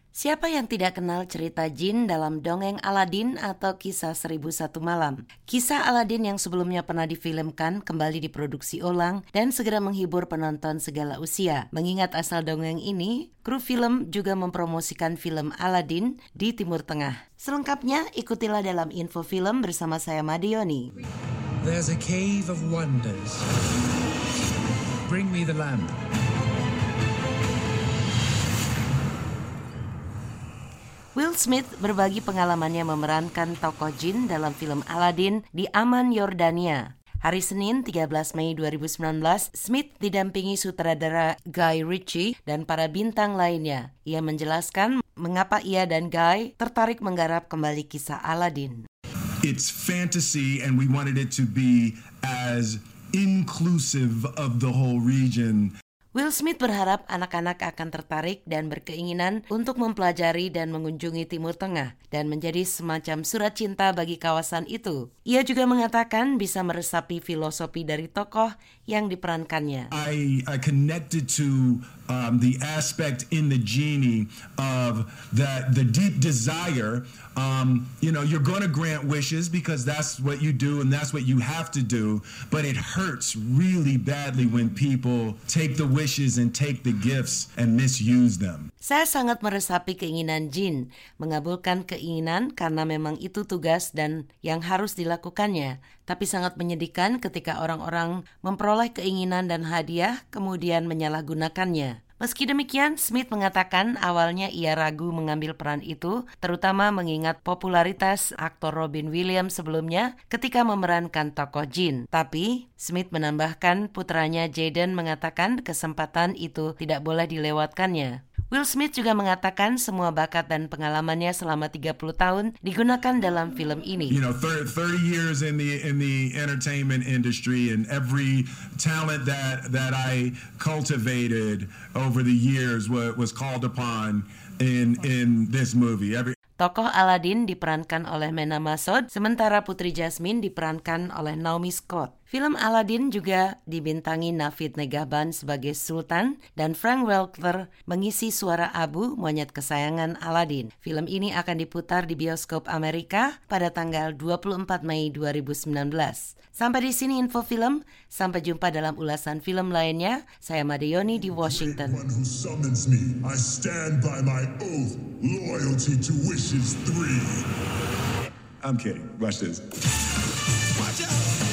Siapa yang tidak kenal cerita jin dalam dongeng Aladin atau kisah 1001 malam? Kisah Aladin yang sebelumnya pernah difilmkan kembali diproduksi ulang dan segera menghibur penonton segala usia. Mengingat asal dongeng ini, kru film juga mempromosikan film Aladin di Timur Tengah. Selengkapnya ikutilah dalam info film bersama saya Madioni. There's a cave of wonders. Bring me the lamp. Will Smith berbagi pengalamannya memerankan tokoh jin dalam film Aladin di Amman, Yordania. Hari Senin 13 Mei 2019, Smith didampingi sutradara Guy Ritchie dan para bintang lainnya. Ia menjelaskan mengapa ia dan Guy tertarik menggarap kembali kisah Aladin. It's fantasy and we wanted it to be as inclusive of the whole region. Will Smith berharap anak-anak akan tertarik dan berkeinginan untuk mempelajari dan mengunjungi Timur Tengah dan menjadi semacam surat cinta bagi kawasan itu. Ia juga mengatakan bisa meresapi filosofi dari tokoh yang diperankannya. I connected to the aspect in the genie of the deep desire. You're going to grant wishes because that's what you do and that's what you have to do. But it hurts really badly when people take the wishes and take the gifts and misuse them. Saya sangat meresapi keinginan jin, mengabulkan keinginan karena memang itu tugas dan yang harus dilakukannya. Tapi sangat menyedihkan ketika orang-orang memperoleh keinginan dan hadiah kemudian menyalahgunakannya. Meski demikian, Smith mengatakan awalnya ia ragu mengambil peran itu, terutama mengingat popularitas aktor Robin Williams sebelumnya ketika memerankan tokoh jin. Tapi, Smith menambahkan putranya Jaden mengatakan kesempatan itu tidak boleh dilewatkannya. Will Smith juga mengatakan semua bakat dan pengalamannya selama 30 tahun digunakan dalam film ini. 30 years in the entertainment industry and every talent that I cultivated over the years was called upon in this movie. Tokoh Aladin diperankan oleh Mena Massoud, sementara Putri Jasmine diperankan oleh Naomi Scott. Film Aladin juga dibintangi Navid Negahban sebagai Sultan dan Frank Welker mengisi suara Abu, monyet kesayangan Aladin. Film ini akan diputar di bioskop Amerika pada tanggal 24 Mei 2019. Sampai di sini info film, sampai jumpa dalam ulasan film lainnya. Saya Madioni di Washington. I stand by my oath, loyalty to wishes 3. I'm kidding. Watch this. Watch out!